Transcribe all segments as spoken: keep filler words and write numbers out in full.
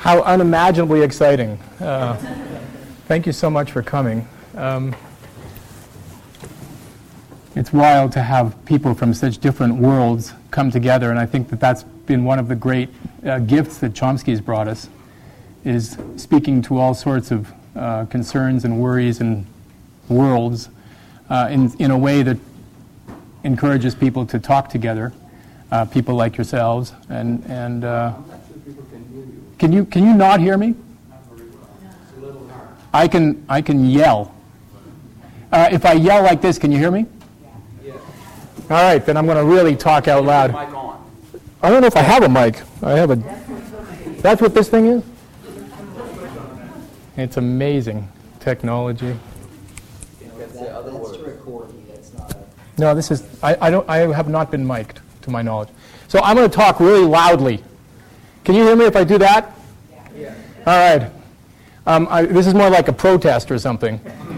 How unimaginably exciting. Uh, thank you so much for coming. Um, it's wild to have people from such different worlds come together, and I think that that's been one of the great uh, gifts that Chomsky's brought us, is speaking to all sorts of uh, concerns and worries and worlds uh, in, in a way that encourages people to talk together, uh, people like yourselves. And, and uh, can you can you not hear me? I can I can yell. Uh, if I yell like this, can you hear me? All right, then I'm going to really talk out loud. I don't know if I have a mic. I have a. That's what this thing is? It's amazing technology. That's to record you. That's not a... No, this is. I, I don't. I have not been mic'd, to my knowledge. So I'm going to talk really loudly. Can you hear me if I do that? Yeah. All right. Um, I, this is more like a protest or something.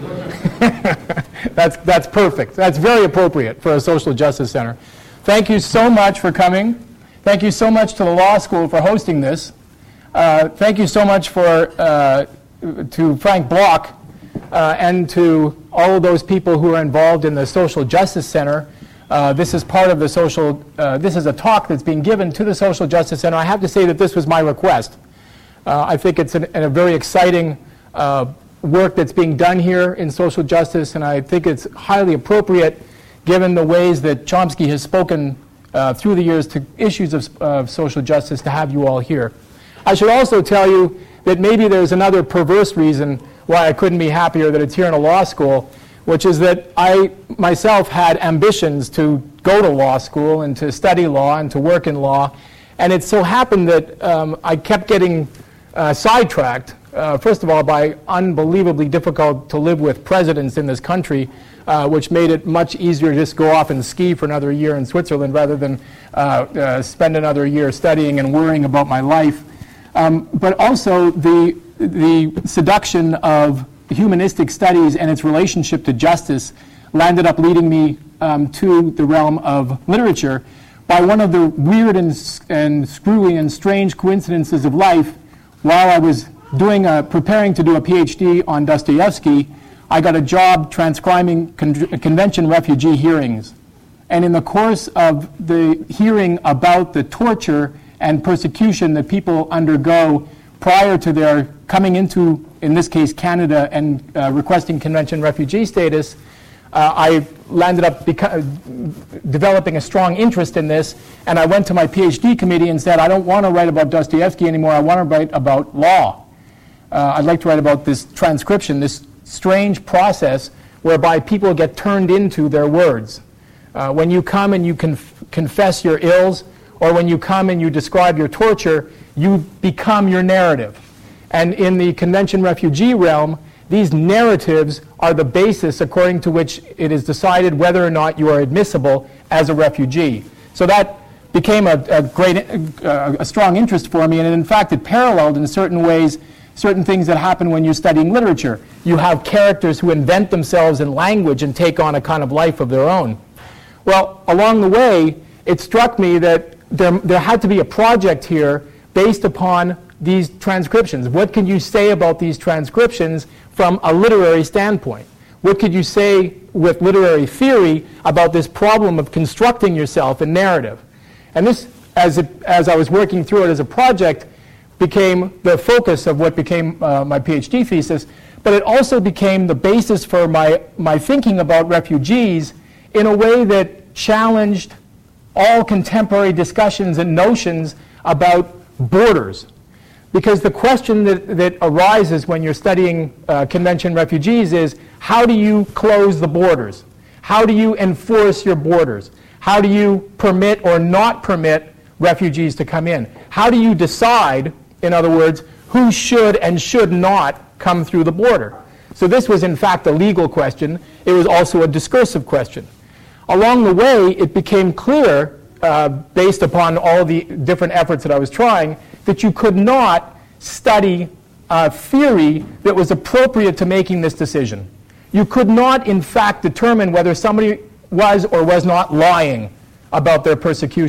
That's that's perfect. That's very appropriate for a social justice center. Thank you so much for coming. Thank you so much to the law school for hosting this. Uh, thank you so much for uh, to Frank Bloch uh, and to all of those people who are involved in the Social Justice Center. Uh, this is part of the social. Uh, this is a talk that's being given to the Social Justice Center. I have to say that this was my request. Uh, I think it's an, an, a very exciting uh, work that's being done here in social justice, and I think it's highly appropriate given the ways that Chomsky has spoken uh, through the years to issues of, of social justice to have you all here. I should also tell you that maybe there's another perverse reason why I couldn't be happier that it's here in a law school, which is that I myself had ambitions to go to law school and to study law and to work in law, and it so happened that um, I kept getting uh, sidetracked. Uh, first of all, by unbelievably difficult to live with presidents in this country, uh, which made it much easier to just go off and ski for another year in Switzerland rather than uh, uh, spend another year studying and worrying about my life. Um, but also the, the seduction of humanistic studies and its relationship to justice landed up leading me um, to the realm of literature by one of the weird and, and screwy and strange coincidences of life. While I was doing a, preparing to do a PhD on Dostoevsky, I got a job transcribing con- convention refugee hearings. And in the course of the hearing about the torture and persecution that people undergo prior to their coming into, in this case, Canada and uh, requesting convention refugee status, uh, I landed up beca- developing a strong interest in this, and I went to my PhD committee and said, I don't want to write about Dostoevsky anymore, I want to write about law. Uh, I'd like to write about this transcription, this strange process whereby people get turned into their words. Uh, when you come and you conf- confess your ills, or when you come and you describe your torture, you become your narrative. And in the convention refugee realm, these narratives are the basis according to which it is decided whether or not you are admissible as a refugee. So that became a, a great, uh, a strong interest for me, and in fact it paralleled in certain ways certain things that happen when you're studying literature. You have characters who invent themselves in language and take on a kind of life of their own. Well, along the way, it struck me that there, there had to be a project here based upon these transcriptions. What can you say about these transcriptions from a literary standpoint? What could you say with literary theory about this problem of constructing yourself in narrative? And this, as, it, as I was working through it as a project, became the focus of what became uh, my PhD thesis, but it also became the basis for my, my thinking about refugees in a way that challenged all contemporary discussions and notions about borders. Because the question that, that arises when you're studying uh, convention refugees is, how do you close the borders? How do you enforce your borders? How do you permit or not permit refugees to come in? How do you decide, in other words, who should and should not come through the border? So this was in fact a legal question. It was also a discursive question. Along the way, it became clear, uh, based upon all the different efforts that I was trying, that you could not study a theory that was appropriate to making this decision. You could not, in fact, determine whether somebody was or was not lying about their persecution.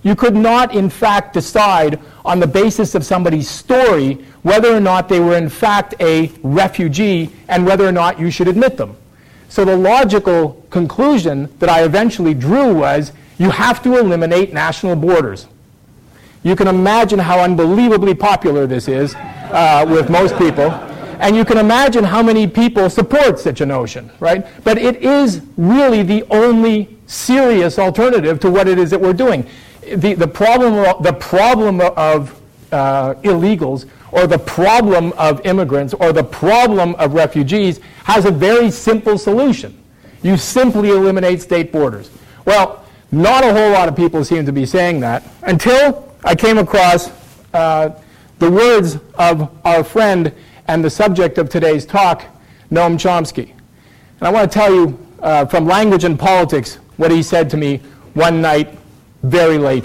You could not, in fact, decide on the basis of somebody's story whether or not they were, in fact, a refugee and whether or not you should admit them. So the logical conclusion that I eventually drew was you have to eliminate national borders. You can imagine how unbelievably popular this is uh, with most people. And you can imagine how many people support such a notion, right? But it is really the only serious alternative to what it is that we're doing. The, the, problem, the problem of uh, illegals or the problem of immigrants or the problem of refugees has a very simple solution. You simply eliminate state borders. Well, not a whole lot of people seem to be saying that until I came across uh, the words of our friend and the subject of today's talk, Noam Chomsky. And I want to tell you uh, from Language and Politics what he said to me one night very late.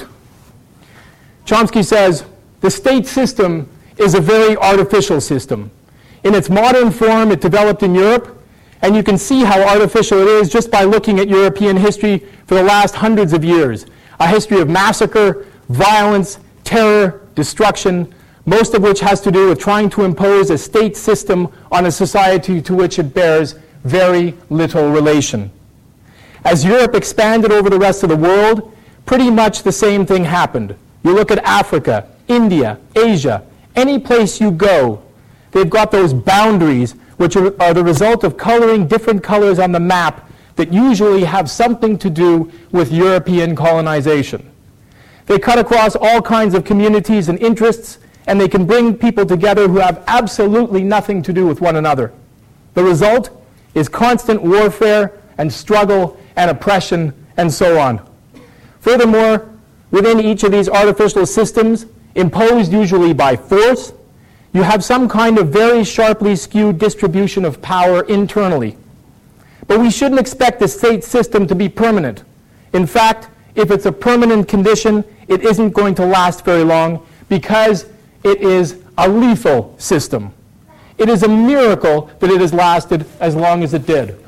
Chomsky says, the state system is a very artificial system. In its modern form, it developed in Europe, and you can see how artificial it is just by looking at European history for the last hundreds of years. A history of massacre, violence, terror, destruction, most of which has to do with trying to impose a state system on a society to which it bears very little relation. As Europe expanded over the rest of the world, pretty much the same thing happened. You look at Africa, India, Asia, any place you go, they've got those boundaries which are, are the result of coloring different colors on the map that usually have something to do with European colonization. They cut across all kinds of communities and interests, and they can bring people together who have absolutely nothing to do with one another. The result is constant warfare and struggle and oppression and so on. Furthermore, within each of these artificial systems, imposed usually by force, you have some kind of very sharply skewed distribution of power internally. But we shouldn't expect the state system to be permanent. In fact, if it's a permanent condition, it isn't going to last very long because it is a lethal system. It is a miracle that it has lasted as long as it did.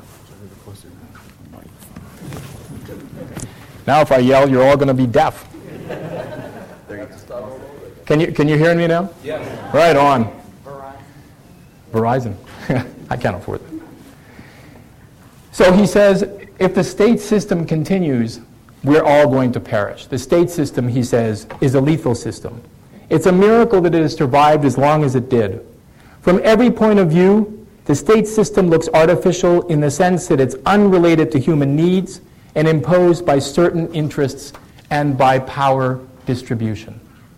Now if I yell, you're all going to be deaf. Can you, can you hear me now? Yes. Right on. Verizon. Verizon. I can't afford that. So he says, if the state system continues, we're all going to perish. The state system, he says, is a lethal system. It's a miracle that it has survived as long as it did. From every point of view, the state system looks artificial in the sense that it's unrelated to human needs and imposed by certain interests and by power distribution.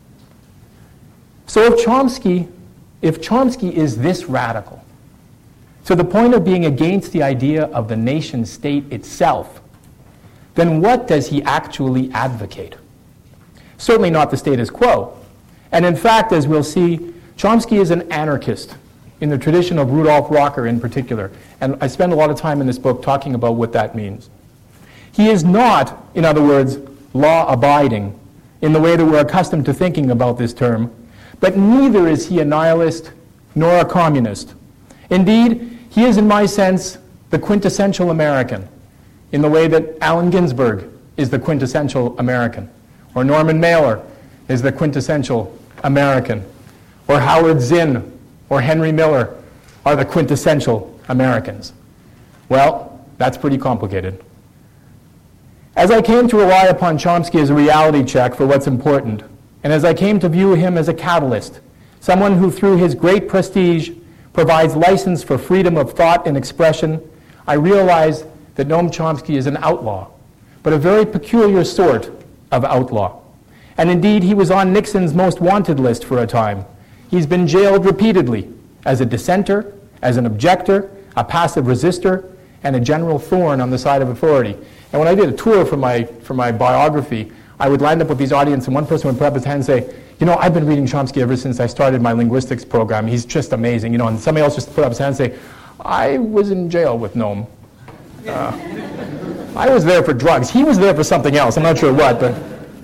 So if Chomsky, if Chomsky is this radical, to the point of being against the idea of the nation state itself, then what does he actually advocate? Certainly not the status quo. And in fact, as we'll see, Chomsky is an anarchist in the tradition of Rudolf Rocker in particular. And I spend a lot of time in this book talking about what that means. He is not, in other words, law-abiding in the way that we're accustomed to thinking about this term, but neither is he a nihilist nor a communist. Indeed, he is, in my sense, the quintessential American, in the way that Allen Ginsberg is the quintessential American, or Norman Mailer is the quintessential American, or Howard Zinn or Henry Miller are the quintessential Americans. Well, that's pretty complicated. As I came to rely upon Chomsky as a reality check for what's important, and as I came to view him as a catalyst, someone who through his great prestige provides license for freedom of thought and expression, I realized that Noam Chomsky is an outlaw, but a very peculiar sort of outlaw. And indeed, he was on Nixon's most wanted list for a time. He's been jailed repeatedly as a dissenter, as an objector, a passive resistor, and a general thorn on the side of authority. And when I did a tour for my, for my biography, I would line up with these audience, and one person would put up his hand and say, you know, I've been reading Chomsky ever since I started my linguistics program. He's just amazing. You know, and somebody else just put up his hand and say, I was in jail with Noam. Uh, I was there for drugs. He was there for something else. I'm not sure what, but...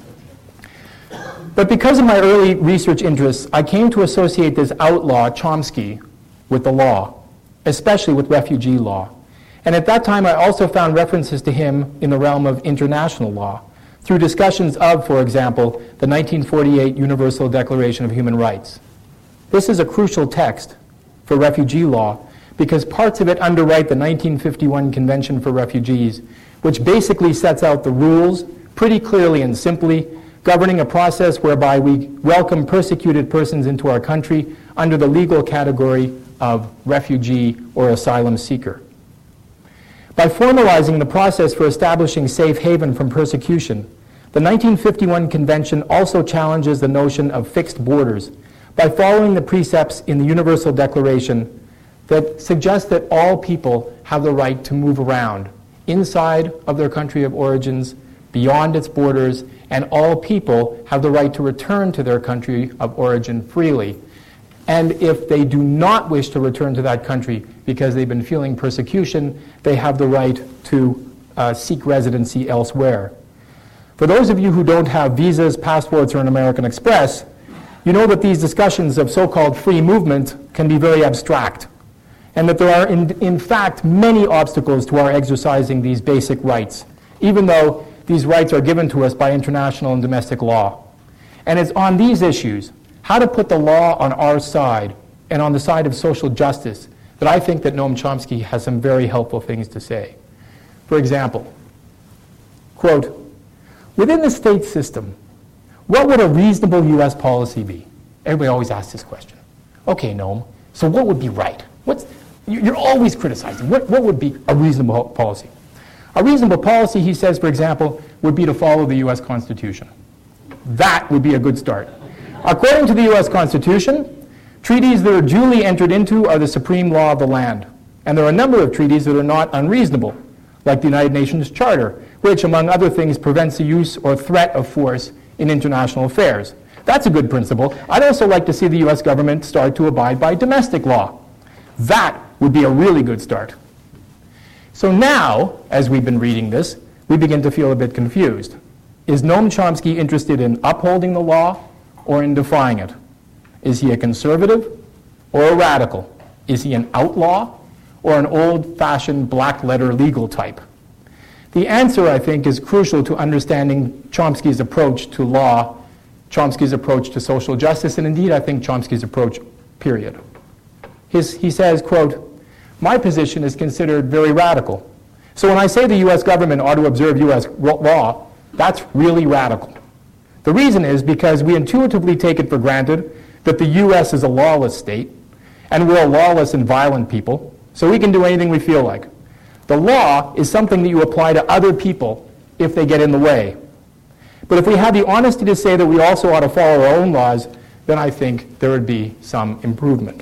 But because of my early research interests, I came to associate this outlaw, Chomsky, with the law, especially with refugee law. And at that time, I also found references to him in the realm of international law, through discussions of, for example, the nineteen forty-eight Universal Declaration of Human Rights. This is a crucial text for refugee law because parts of it underwrite the nineteen fifty-one Convention for Refugees, which basically sets out the rules pretty clearly and simply, governing a process whereby we welcome persecuted persons into our country under the legal category of refugee or asylum seeker. By formalizing the process for establishing safe haven from persecution, the nineteen fifty-one Convention also challenges the notion of fixed borders by following the precepts in the Universal Declaration that suggest that all people have the right to move around inside of their country of origins, beyond its borders, and all people have the right to return to their country of origin freely. And if they do not wish to return to that country because they've been feeling persecution, they have the right to uh, seek residency elsewhere. For those of you who don't have visas, passports, or an American Express, you know that these discussions of so-called free movement can be very abstract, and that there are, in, in fact, many obstacles to our exercising these basic rights, even though these rights are given to us by international and domestic law. And it's on these issues, how to put the law on our side and on the side of social justice, that I think that Noam Chomsky has some very helpful things to say. For example, quote, within the state system, what would a reasonable U S policy be? Everybody always asks this question. Okay, Noam, so what would be right? What's, you're always criticizing. What, what would be a reasonable policy? A reasonable policy, he says, for example, would be to follow the U S Constitution. That would be a good start. According to the U S Constitution, treaties that are duly entered into are the supreme law of the land. And there are a number of treaties that are not unreasonable, like the United Nations Charter, which, among other things, prevents the use or threat of force in international affairs. That's a good principle. I'd also like to see the U S government start to abide by domestic law. That would be a really good start. So now, as we've been reading this, we begin to feel a bit confused. Is Noam Chomsky interested in upholding the law or in defying it? Is he a conservative or a radical? Is he an outlaw or an old-fashioned black-letter legal type? The answer, I think, is crucial to understanding Chomsky's approach to law, Chomsky's approach to social justice, and indeed, I think, Chomsky's approach, period. His, he says, quote, my position is considered very radical. So when I say the U S government ought to observe U S law, that's really radical. The reason is because we intuitively take it for granted that the U S is a lawless state, and we're a lawless and violent people, so we can do anything we feel like. The law is something that you apply to other people if they get in the way. But if we had the honesty to say that we also ought to follow our own laws, then I think there would be some improvement.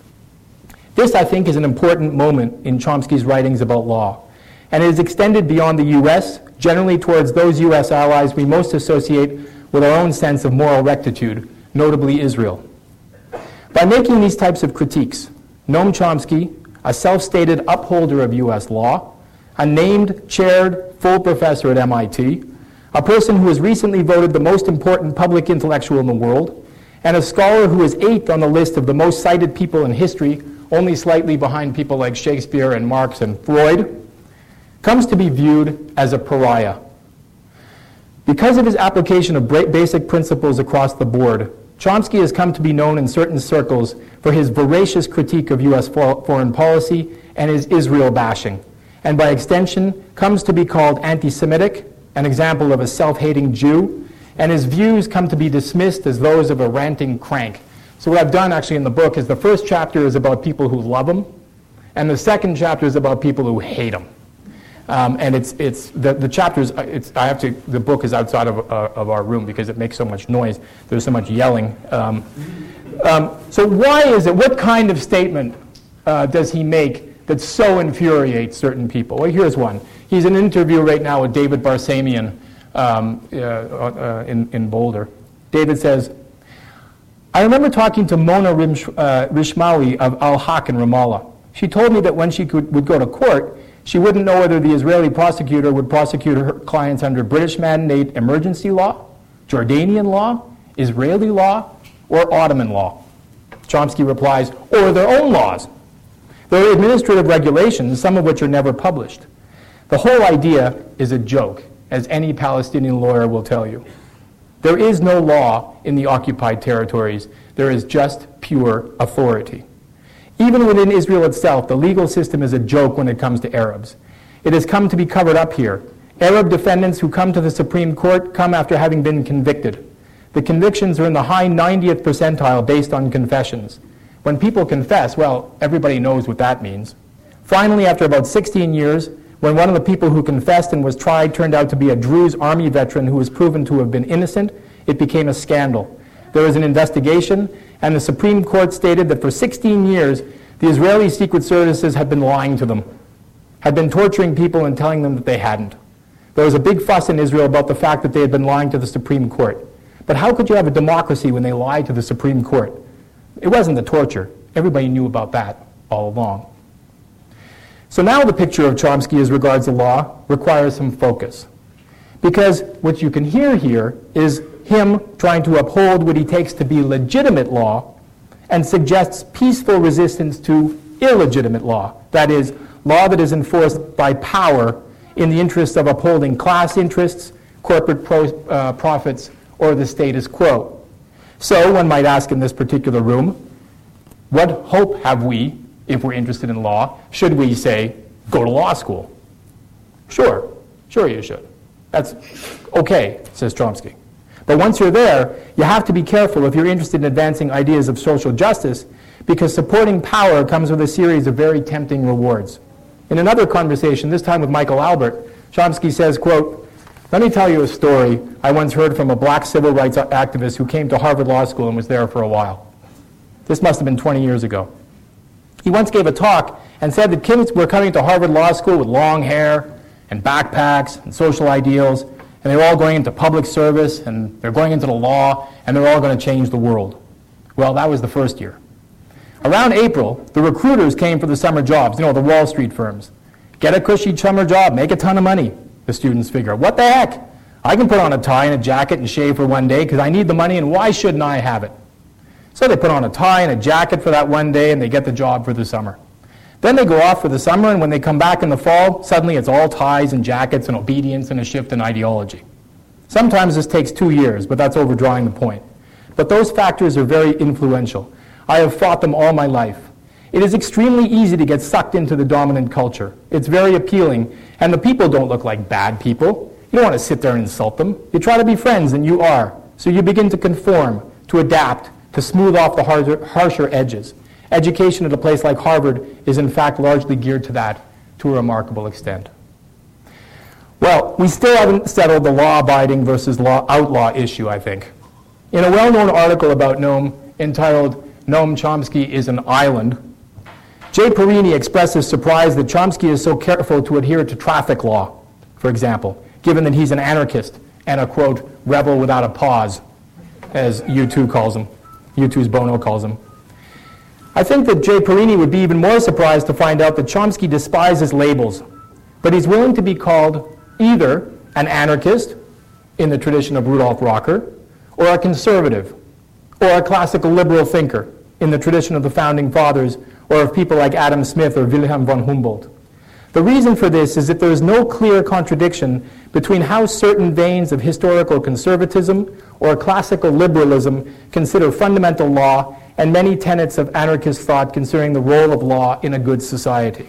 This, I think, is an important moment in Chomsky's writings about law, and it is extended beyond the U S, generally towards those U S allies we most associate with our own sense of moral rectitude, notably Israel. By making these types of critiques, Noam Chomsky, a self-stated upholder of U S law, a named, chaired, full professor at M I T, a person who was recently voted the most important public intellectual in the world, and a scholar who is eighth on the list of the most cited people in history, only slightly behind people like Shakespeare and Marx and Freud, comes to be viewed as a pariah. Because of his application of basic principles across the board, Chomsky has come to be known in certain circles for his voracious critique of U S foreign policy and his Israel bashing, and by extension comes to be called anti-Semitic, an example of a self-hating Jew, and his views come to be dismissed as those of a ranting crank. So what I've done actually in the book is the first chapter is about people who love him, and the second chapter is about people who hate him. Um, and it's it's the the chapters. It's I have to. The book is outside of uh, of our room because it makes so much noise. There's so much yelling. Um, um, so why is it? What kind of statement uh, does he make that so infuriates certain people? Well, here's one. He's in an interview right now with David Barsamian um, uh, uh, in in Boulder. David says, I remember talking to Mona Rimsh, uh, Rishmawi of Al-Haq in Ramallah. She told me that when she could, would go to court, she wouldn't know whether the Israeli prosecutor would prosecute her clients under British mandate emergency law, Jordanian law, Israeli law, or Ottoman law. Chomsky replies, or their own laws. There are administrative regulations, some of which are never published. The whole idea is a joke. as any Palestinian lawyer will tell you. There is no law in the occupied territories. There is just pure authority. Even within Israel itself, the legal system is a joke when it comes to Arabs. It has come to be covered up here. Arab defendants who come to the Supreme Court come after having been convicted. The convictions are in the high ninetieth percentile based on confessions. When people confess, well, everybody knows what that means. Finally, after about sixteen years, when one of the people who confessed and was tried turned out to be a Druze army veteran who was proven to have been innocent, it became a scandal. There was an investigation, and the Supreme Court stated that for sixteen years, the Israeli secret services had been lying to them, had been torturing people and telling them that they hadn't. There was a big fuss in Israel about the fact that they had been lying to the Supreme Court. But how could you have a democracy when they lied to the Supreme Court? It wasn't the torture. Everybody knew about that all along. So now the picture of Chomsky as regards the law requires some focus. Because what you can hear here is him trying to uphold what he takes to be legitimate law and suggests peaceful resistance to illegitimate law. That is, law that is enforced by power in the interest of upholding class interests, corporate pro, uh, profits, or the status quo. So one might ask in this particular room, what hope have we if we're interested in law? Should we say, go to law school? Sure, sure you should. That's okay, says Chomsky. But once you're there, you have to be careful if you're interested in advancing ideas of social justice, because supporting power comes with a series of very tempting rewards. In another conversation, this time with Michael Albert, Chomsky says, quote, "Let me tell you a story I once heard from a black civil rights activist who came to Harvard Law School and was there for a while. This must have been twenty years ago. He once gave a talk and said that kids were coming to Harvard Law School with long hair and backpacks and social ideals, and they were all going into public service, and they're going into the law, and they're all going to change the world. Well, that was the first year. Around April, the recruiters came for the summer jobs, you know, the Wall Street firms. Get a cushy summer job, make a ton of money, the students figure. What the heck? I can put on a tie and a jacket and shave for one day because I need the money, and why shouldn't I have it? So they put on a tie and a jacket for that one day, and they get the job for the summer. Then they go off for the summer, and when they come back in the fall, suddenly it's all ties and jackets and obedience and a shift in ideology. Sometimes this takes two years, but that's overdrawing the point. But those factors are very influential. I have fought them all my life. It is extremely easy to get sucked into the dominant culture. It's very appealing, and the people don't look like bad people. You don't want to sit there and insult them. You try to be friends, and you are. So you begin to conform, to adapt, to smooth off the harsher, harsher edges. Education at a place like Harvard is in fact largely geared to that to a remarkable extent. Well, we still haven't settled the law-abiding versus law outlaw issue, I think. In a well-known article about Noam entitled Noam Chomsky is an Island, Jay Perini expresses surprise that Chomsky is so careful to adhere to traffic law, for example, given that he's an anarchist and a, quote, rebel without a pause, as U two calls him, U two's Bono calls him. I think that Jay Perini would be even more surprised to find out that Chomsky despises labels, but he's willing to be called either an anarchist, in the tradition of Rudolf Rocker, or a conservative, or a classical liberal thinker, in the tradition of the Founding Fathers, or of people like Adam Smith or Wilhelm von Humboldt. The reason for this is that there is no clear contradiction between how certain veins of historical conservatism or classical liberalism consider fundamental law and many tenets of anarchist thought concerning the role of law in a good society.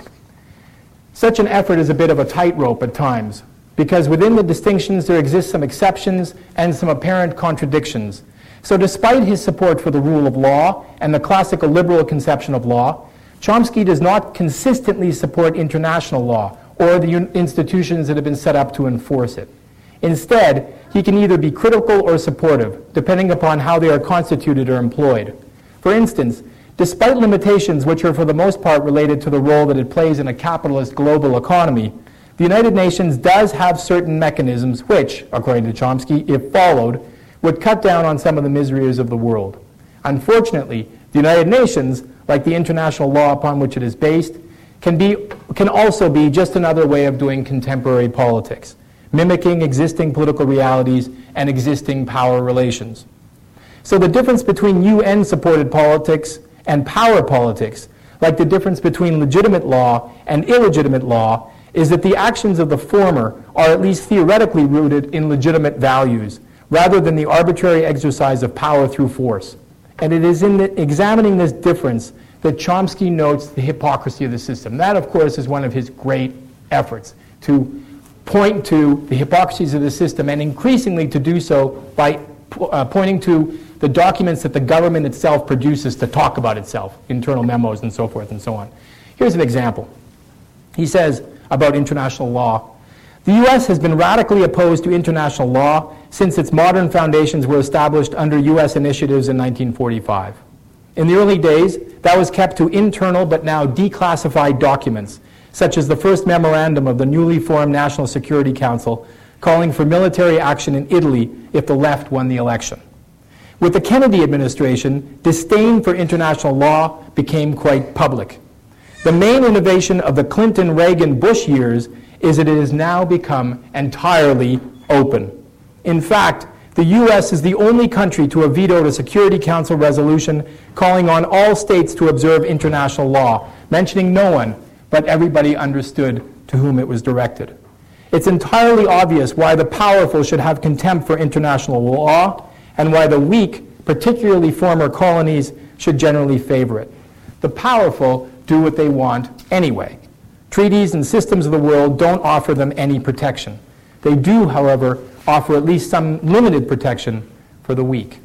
Such an effort is a bit of a tightrope at times, because within the distinctions there exist some exceptions and some apparent contradictions. So despite his support for the rule of law and the classical liberal conception of law, Chomsky does not consistently support international law or the un- institutions that have been set up to enforce it. Instead, he can either be critical or supportive, depending upon how they are constituted or employed. For instance, despite limitations which are for the most part related to the role that it plays in a capitalist global economy, the United Nations does have certain mechanisms which, according to Chomsky, if followed, would cut down on some of the miseries of the world. Unfortunately, the United Nations, like the international law upon which it is based, can, be, can also be just another way of doing contemporary politics, mimicking existing political realities and existing power relations. So the difference between U N-supported politics and power politics, like the difference between legitimate law and illegitimate law, is that the actions of the former are at least theoretically rooted in legitimate values, rather than the arbitrary exercise of power through force. And it is in the, examining this difference that Chomsky notes the hypocrisy of the system. That, of course, is one of his great efforts, to point to the hypocrisies of the system, and increasingly to do so by uh, pointing to the documents that the government itself produces to talk about itself, internal memos and so forth and so on. Here's an example. He says about international law, the U S has been radically opposed to international law since its modern foundations were established under U S initiatives in nineteen forty-five. In the early days, that was kept to internal but now declassified documents, such as the first memorandum of the newly formed National Security Council calling for military action in Italy if the left won the election. With the Kennedy administration, disdain for international law became quite public. The main innovation of the Clinton, Reagan, Bush years is that it has now become entirely open. In fact, the U S is the only country to have vetoed a Security Council resolution calling on all states to observe international law, mentioning no one, but everybody understood to whom it was directed. It's entirely obvious why the powerful should have contempt for international law, and why the weak, particularly former colonies, should generally favor it. The powerful do what they want anyway. Treaties and systems of the world don't offer them any protection. They do, however, offer at least some limited protection for the weak.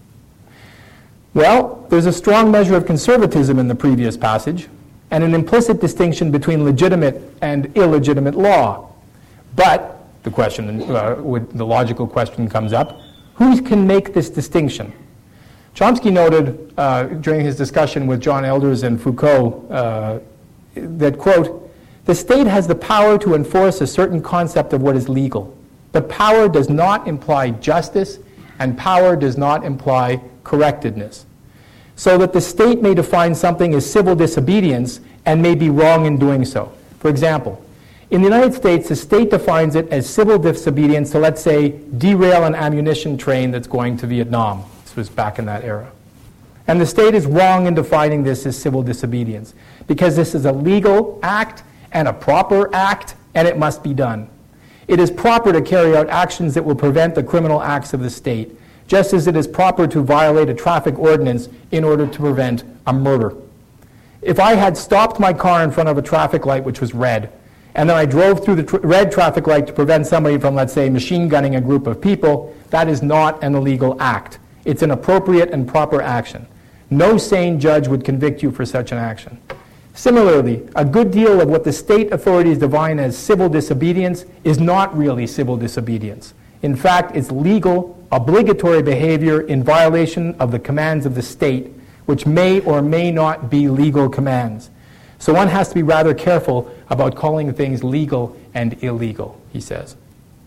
Well, there's a strong measure of conservatism in the previous passage, and an implicit distinction between legitimate and illegitimate law. But the question, uh, with the logical question comes up, who can make this distinction? Chomsky noted uh, during his discussion with John Elders and Foucault uh, that, quote, the state has the power to enforce a certain concept of what is legal, but power does not imply justice, and power does not imply correctedness. So that the state may define something as civil disobedience and may be wrong in doing so. For example, in the United States, the state defines it as civil disobedience to, let's say, derail an ammunition train that's going to Vietnam. This was back in that era. And the state is wrong in defining this as civil disobedience, because this is a legal act and a proper act, and it must be done. It is proper to carry out actions that will prevent the criminal acts of the state, just as it is proper to violate a traffic ordinance in order to prevent a murder. If I had stopped my car in front of a traffic light which was red, and then I drove through the tr- red traffic light to prevent somebody from, let's say, machine gunning a group of people, that is not an illegal act. It's an appropriate and proper action. No sane judge would convict you for such an action. Similarly, a good deal of what the state authorities define as civil disobedience is not really civil disobedience. In fact, it's legal, obligatory behavior in violation of the commands of the state, which may or may not be legal commands. So one has to be rather careful about calling things legal and illegal, he says.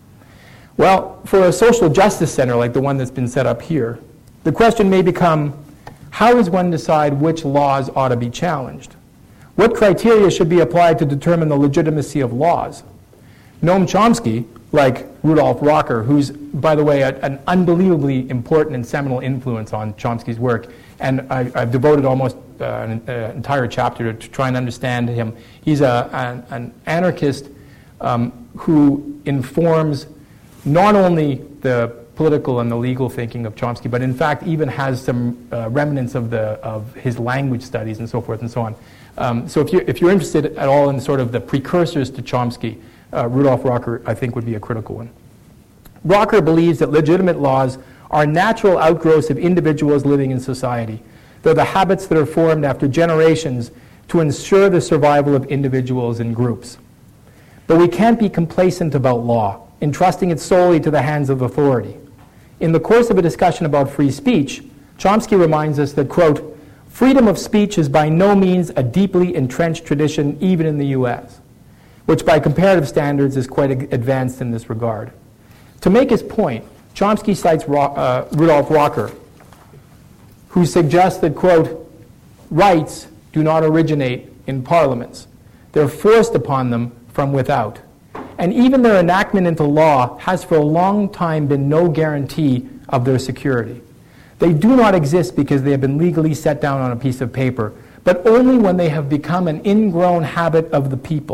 Well, for a social justice center like the one that's been set up here, the question may become, how does one decide which laws ought to be challenged? What criteria should be applied to determine the legitimacy of laws? Noam Chomsky, like Rudolf Rocker, who's, by the way, a, an unbelievably important and seminal influence on Chomsky's work, and I, I've devoted almost uh, an uh, entire chapter to, to try and understand him. He's a, an, an anarchist um, who informs not only the political and the legal thinking of Chomsky, but in fact even has some uh, remnants of, the, of his language studies and so forth and so on. Um, so if you're, if you're interested at all in sort of the precursors to Chomsky, uh, Rudolf Rocker, I think, would be a critical one. Rocker believes that legitimate laws are natural outgrowths of individuals living in society. They're the habits that are formed after generations to ensure the survival of individuals and groups. But we can't be complacent about law, entrusting it solely to the hands of authority. In the course of a discussion about free speech, Chomsky reminds us that, quote, freedom of speech is by no means a deeply entrenched tradition even in the U S, which by comparative standards is quite advanced in this regard. To make his point, Chomsky cites Ro- uh, Rudolf Rocker, who suggests that, quote, rights do not originate in parliaments. They're forced upon them from without. And even their enactment into law has for a long time been no guarantee of their security. They do not exist because they have been legally set down on a piece of paper, but only when they have become an ingrown habit of the people,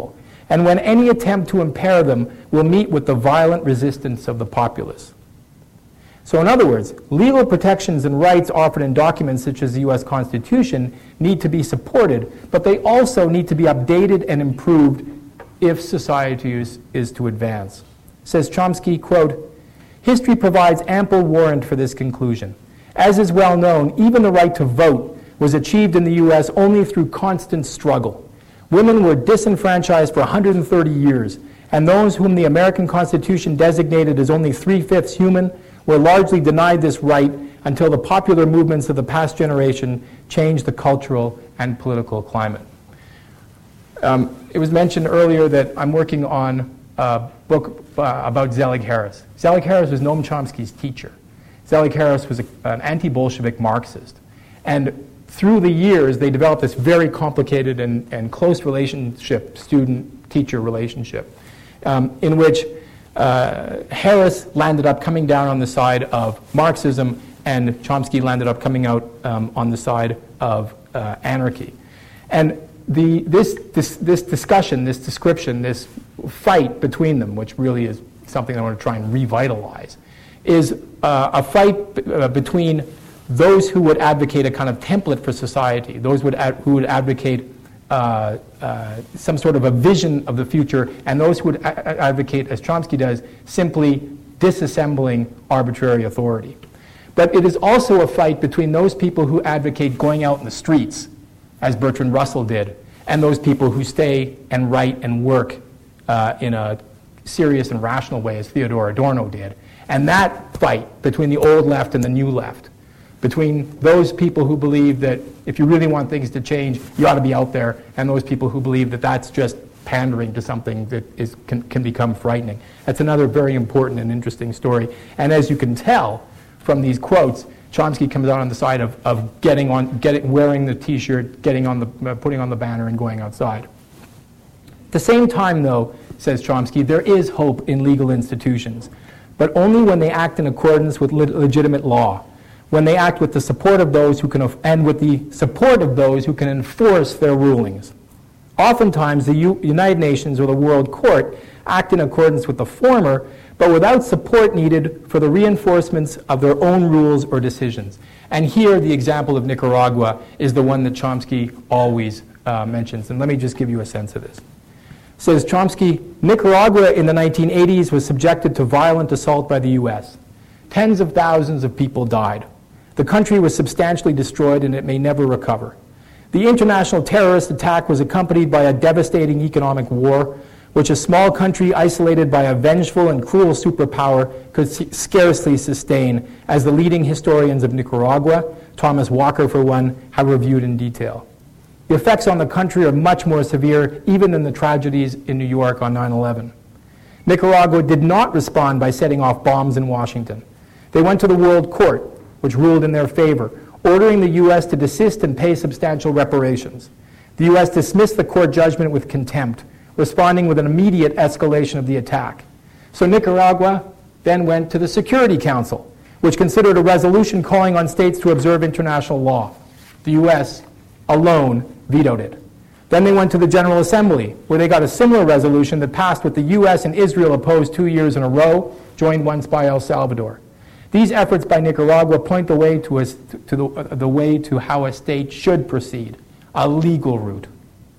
and when any attempt to impair them will meet with the violent resistance of the populace. So in other words, legal protections and rights offered in documents such as the U S Constitution need to be supported, but they also need to be updated and improved if society is, is to advance. Says Chomsky, quote, "History provides ample warrant for this conclusion. As is well known, even the right to vote was achieved in the U S only through constant struggle. Women were disenfranchised for one hundred thirty years, and those whom the American Constitution designated as only three-fifths human were largely denied this right until the popular movements of the past generation changed the cultural and political climate." Um, it was mentioned earlier that I'm working on a book uh, about Zelig Harris. Zelig Harris was Noam Chomsky's teacher. Zelig Harris was a, an anti-Bolshevik Marxist. And through the years, they developed this very complicated and, and close relationship, student-teacher relationship, um, in which Uh, Harris landed up coming down on the side of Marxism, and Chomsky landed up coming out um, on the side of uh, anarchy. And the, this, this, this discussion, this description, this fight between them, which really is something I want to try and revitalize, is uh, a fight b- uh, between those who would advocate a kind of template for society, those would ad- who would advocate Uh, uh, some sort of a vision of the future, and those who would a- advocate, as Chomsky does, simply disassembling arbitrary authority. But it is also a fight between those people who advocate going out in the streets, as Bertrand Russell did, and those people who stay and write and work uh, in a serious and rational way, as Theodor Adorno did. And that fight between the old left and the new left, between those people who believe that if you really want things to change, you ought to be out there, and those people who believe that that's just pandering to something that is, can, can become frightening. That's another very important and interesting story. And as you can tell from these quotes, Chomsky comes out on the side of, of getting on, getting, wearing the T-shirt, getting on the, uh, putting on the banner, and going outside. At the same time, though, says Chomsky, there is hope in legal institutions, but only when they act in accordance with le- legitimate law, when they act with the support of those who can, and with the support of those who can enforce their rulings. Oftentimes, the U- United Nations or the World Court act in accordance with the former, but without support needed for the reinforcements of their own rules or decisions. And here, the example of Nicaragua is the one that Chomsky always uh, mentions. And let me just give you a sense of this. Says Chomsky, Nicaragua in the nineteen eighties was subjected to violent assault by the U S. Tens of thousands of people died. The country was substantially destroyed, and it may never recover. The international terrorist attack was accompanied by a devastating economic war, which a small country isolated by a vengeful and cruel superpower could s- scarcely sustain, as the leading historians of Nicaragua, Thomas Walker for one, have reviewed in detail. The effects on the country are much more severe even than the tragedies in New York on nine eleven. Nicaragua did not respond by setting off bombs in Washington. They went to the World Court, which ruled in their favor, ordering the U S to desist and pay substantial reparations. The U S dismissed the court judgment with contempt, responding with an immediate escalation of the attack. So Nicaragua then went to the Security Council, which considered a resolution calling on states to observe international law. The U S alone vetoed it. Then they went to the General Assembly, where they got a similar resolution that passed with the U S and Israel opposed two years in a row, joined once by El Salvador. These efforts by Nicaragua point the way to, a, to the, uh, the way to how a state should proceed, a legal route.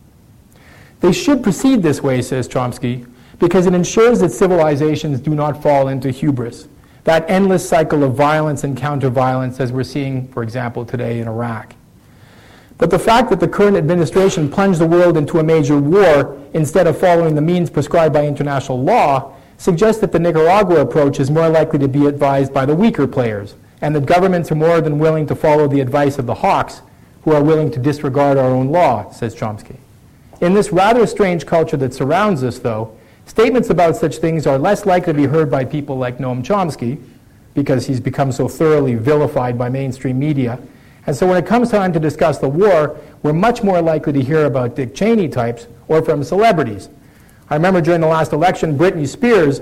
They should proceed this way, says Chomsky, because it ensures that civilizations do not fall into hubris, that endless cycle of violence and counter-violence as we're seeing, for example, today in Iraq. But the fact that the current administration plunged the world into a major war instead of following the means prescribed by international law suggests that the Nicaragua approach is more likely to be advised by the weaker players, and that governments are more than willing to follow the advice of the hawks who are willing to disregard our own law, says Chomsky. In this rather strange culture that surrounds us, though, statements about such things are less likely to be heard by people like Noam Chomsky, because he's become so thoroughly vilified by mainstream media. And so when it comes time to discuss the war, we're much more likely to hear about Dick Cheney types or from celebrities. I remember during the last election, Britney Spears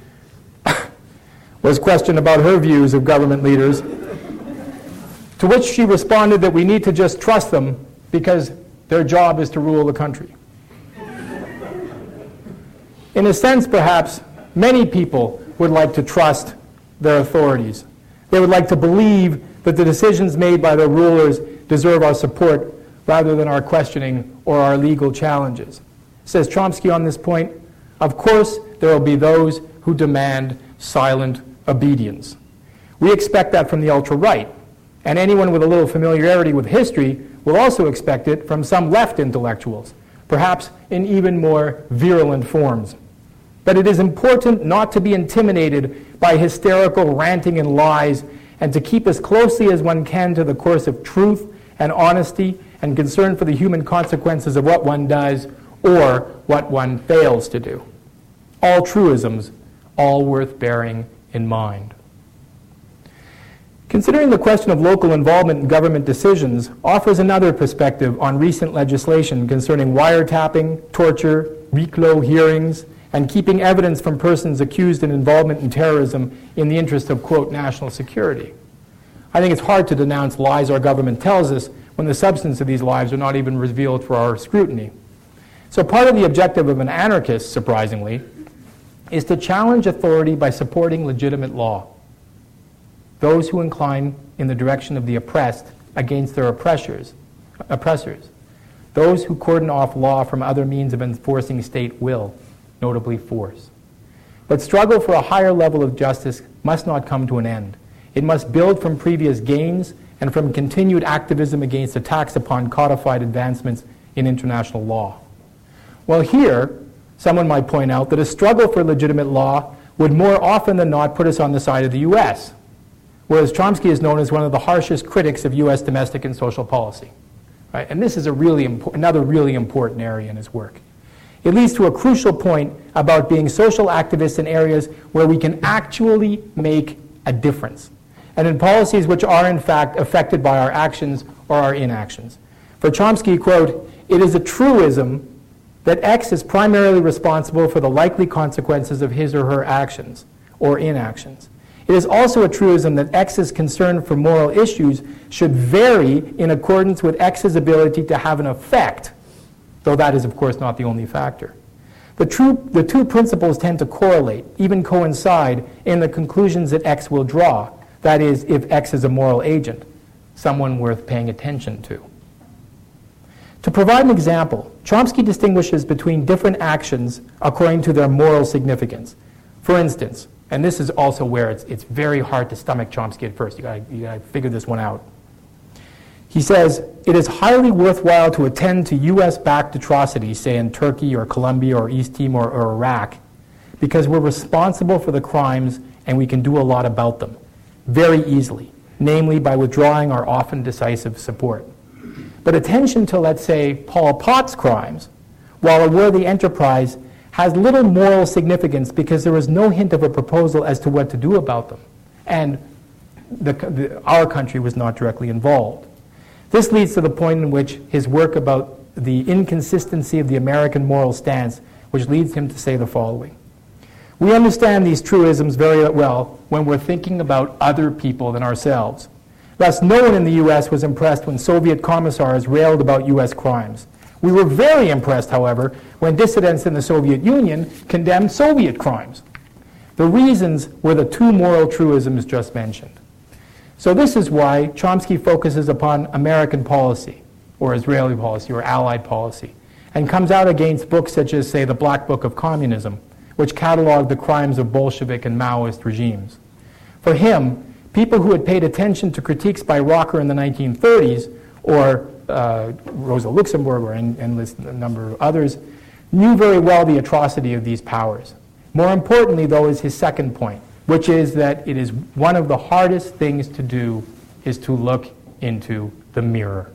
was questioned about her views of government leaders, to which she responded that we need to just trust them because their job is to rule the country. In a sense, perhaps, many people would like to trust their authorities. They would like to believe that the decisions made by their rulers deserve our support rather than our questioning or our legal challenges. Says Chomsky on this point, of course, there will be those who demand silent obedience. We expect that from the ultra-right, and anyone with a little familiarity with history will also expect it from some left intellectuals, perhaps in even more virulent forms. But it is important not to be intimidated by hysterical ranting and lies, and to keep as closely as one can to the course of truth and honesty and concern for the human consequences of what one does or what one fails to do. All truisms, all worth bearing in mind. Considering the question of local involvement in government decisions offers another perspective on recent legislation concerning wiretapping, torture, reclos hearings, and keeping evidence from persons accused of involvement in terrorism in the interest of, quote, national security. I think it's hard to denounce lies our government tells us when the substance of these lies are not even revealed for our scrutiny. So part of the objective of an anarchist, surprisingly, is to challenge authority by supporting legitimate law. Those who incline in the direction of the oppressed against their oppressors, oppressors. Those who cordon off law from other means of enforcing state will, notably force. But struggle for a higher level of justice must not come to an end. It must build from previous gains and from continued activism against attacks upon codified advancements in international law. Well, here, someone might point out that a struggle for legitimate law would more often than not put us on the side of the U S, whereas Chomsky is known as one of the harshest critics of U S domestic and social policy. Right? And this is a really impo- another really important area in his work. It leads to a crucial point about being social activists in areas where we can actually make a difference, and in policies which are in fact affected by our actions or our inactions. For Chomsky, quote, "It is a truism that X is primarily responsible for the likely consequences of his or her actions or inactions. It is also a truism that X's concern for moral issues should vary in accordance with X's ability to have an effect, though that is, of course, not the only factor. The, true, the two principles tend to correlate, even coincide, in the conclusions that X will draw. That is, if X is a moral agent, someone worth paying attention to." To provide an example, Chomsky distinguishes between different actions according to their moral significance. For instance, and this is also where it's, it's very hard to stomach Chomsky at first. You gotta, you gotta figure this one out. He says, "It is highly worthwhile to attend to U S-backed atrocities, say in Turkey or Colombia or East Timor or Iraq, because we're responsible for the crimes and we can do a lot about them, very easily, namely by withdrawing our often decisive support. But attention to, let's say, Pol Pot's crimes, while a worthy enterprise, has little moral significance because there is no hint of a proposal as to what to do about them, and the, the, our country was not directly involved. This leads to the point in which his work about the inconsistency of the American moral stance, which leads him to say the following. We understand these truisms very well when we're thinking about other people than ourselves. Thus, no one in the U S was impressed when Soviet commissars railed about U S crimes. We were very impressed, however, when dissidents in the Soviet Union condemned Soviet crimes. The reasons were the two moral truisms just mentioned. So this is why Chomsky focuses upon American policy, or Israeli policy, or Allied policy, and comes out against books such as, say, the Black Book of Communism, which cataloged the crimes of Bolshevik and Maoist regimes. For him, people who had paid attention to critiques by Rocker in the nineteen thirties, or uh, Rosa Luxemburg, or en- endless number of others, knew very well the atrocity of these powers. More importantly, though, is his second point, which is that it is one of the hardest things to do is to look into the mirror.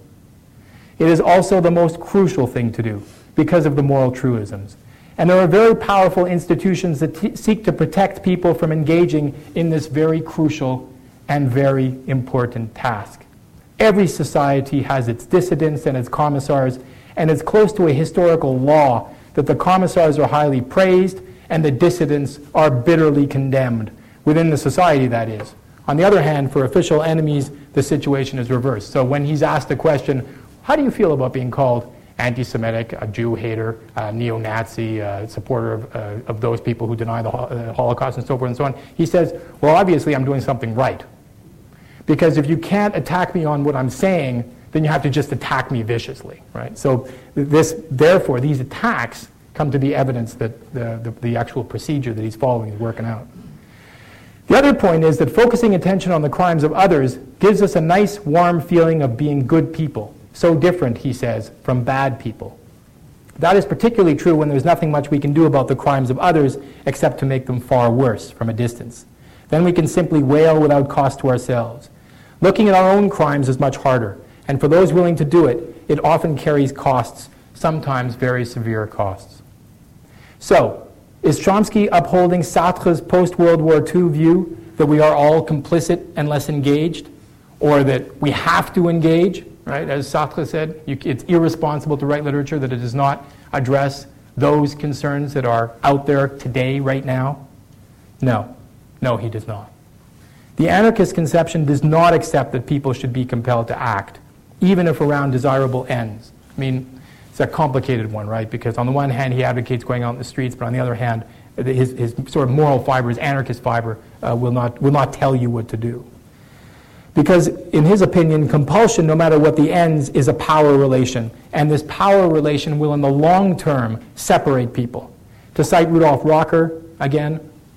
It is also the most crucial thing to do because of the moral truisms. And there are very powerful institutions that t- seek to protect people from engaging in this very crucial and very important task. Every society has its dissidents and its commissars, and it's close to a historical law that the commissars are highly praised and the dissidents are bitterly condemned, within the society, that is. On the other hand, for official enemies, the situation is reversed. So when he's asked the question, how do you feel about being called anti-Semitic, a Jew hater, a neo-Nazi, a supporter of, uh, of those people who deny the uh, Holocaust and so forth and so on. He says, well, obviously I'm doing something right. Because if you can't attack me on what I'm saying, then you have to just attack me viciously, right? So this, therefore, these attacks come to be evidence that the, the, the actual procedure that he's following is working out. The other point is that focusing attention on the crimes of others gives us a nice, warm feeling of being good people. So different, he says, from bad people. That is particularly true when there's nothing much we can do about the crimes of others except to make them far worse from a distance. Then we can simply wail without cost to ourselves. Looking at our own crimes is much harder, and for those willing to do it, it often carries costs, sometimes very severe costs. So, is Chomsky upholding Sartre's post-World War Two view that we are all complicit unless engaged, or that we have to engage, right? As Sartre said, you, it's irresponsible to write literature that it does not address those concerns that are out there today, right now? No. No, he does not. The anarchist conception does not accept that people should be compelled to act, even if around desirable ends. I mean, it's a complicated one, right? Because on the one hand, he advocates going out in the streets, but on the other hand, his, his sort of moral fiber, his anarchist fiber, uh, will not, will not tell you what to do. Because in his opinion, compulsion, no matter what the ends, is a power relation. And this power relation will in the long term separate people. To cite Rudolf Rocker again,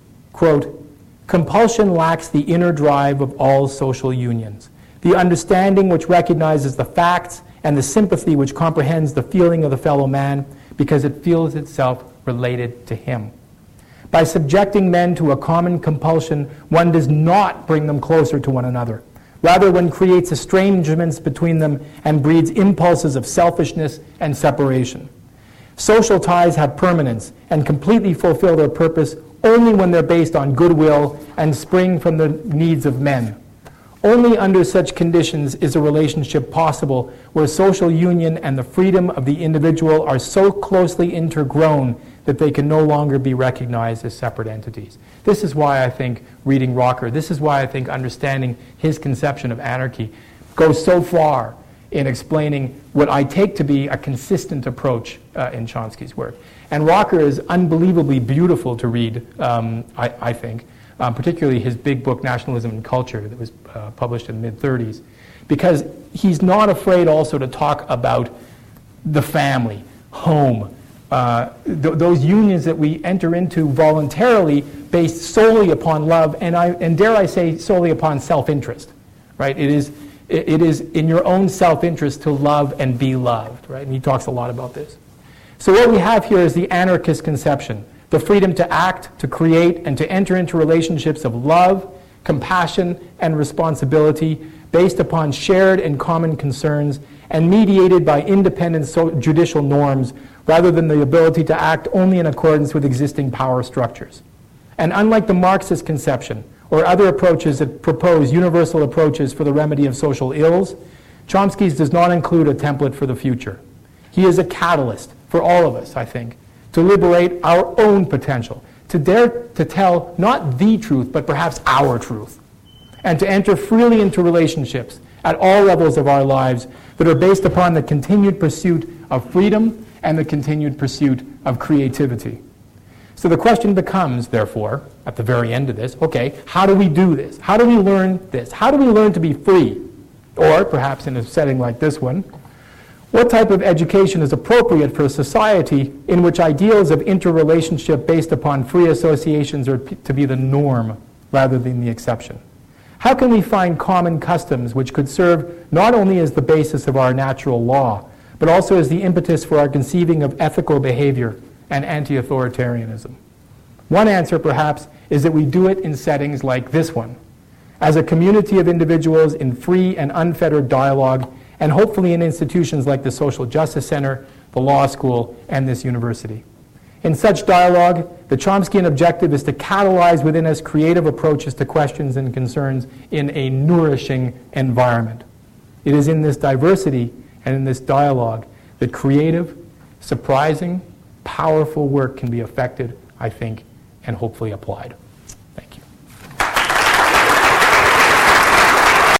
quote, compulsion lacks the inner drive of all social unions, the understanding which recognizes the facts and the sympathy which comprehends the feeling of the fellow man because it feels itself related to him. By subjecting men to a common compulsion, one does not bring them closer to one another. Rather, one creates estrangements between them and breeds impulses of selfishness and separation. Social ties have permanence and completely fulfill their purpose only when they're based on goodwill and spring from the needs of men. Only under such conditions is a relationship possible where social union and the freedom of the individual are so closely intergrown that they can no longer be recognized as separate entities. This is why I think reading Rocker, this is why I think understanding his conception of anarchy goes so far in explaining what I take to be a consistent approach uh, in Chomsky's work. And Rocker is unbelievably beautiful to read, um, I, I think, um, particularly his big book, Nationalism and Culture, that was uh, published in the mid thirties, because he's not afraid also to talk about the family, home, uh, th those unions that we enter into voluntarily based solely upon love, and, I, and dare I say solely upon self-interest, right? It is, it, it is in your own self-interest to love and be loved, right? And he talks a lot about this. So what we have here is the anarchist conception, the freedom to act, to create, and to enter into relationships of love, compassion, and responsibility based upon shared and common concerns and mediated by independent so judicial norms rather than the ability to act only in accordance with existing power structures. And unlike the Marxist conception or other approaches that propose universal approaches for the remedy of social ills, Chomsky's does not include a template for the future. He is a catalyst for all of us, I think, to liberate our own potential, to dare to tell not the truth, but perhaps our truth, and to enter freely into relationships at all levels of our lives that are based upon the continued pursuit of freedom and the continued pursuit of creativity. So the question becomes, therefore, at the very end of this, okay, how do we do this? How do we learn this? How do we learn to be free? Or, perhaps in a setting like this one, what type of education is appropriate for a society in which ideals of interrelationship based upon free associations are to be the norm rather than the exception? How can we find common customs which could serve not only as the basis of our natural law, but also as the impetus for our conceiving of ethical behavior and anti-authoritarianism? One answer, perhaps, is that we do it in settings like this one, as a community of individuals in free and unfettered dialogue, and hopefully in institutions like the Social Justice Center, the law school, and this university. In such dialogue, the Chomskyan objective is to catalyze within us creative approaches to questions and concerns in a nourishing environment. It is in this diversity and in this dialogue that creative, surprising, powerful work can be effected, I think, and hopefully applied.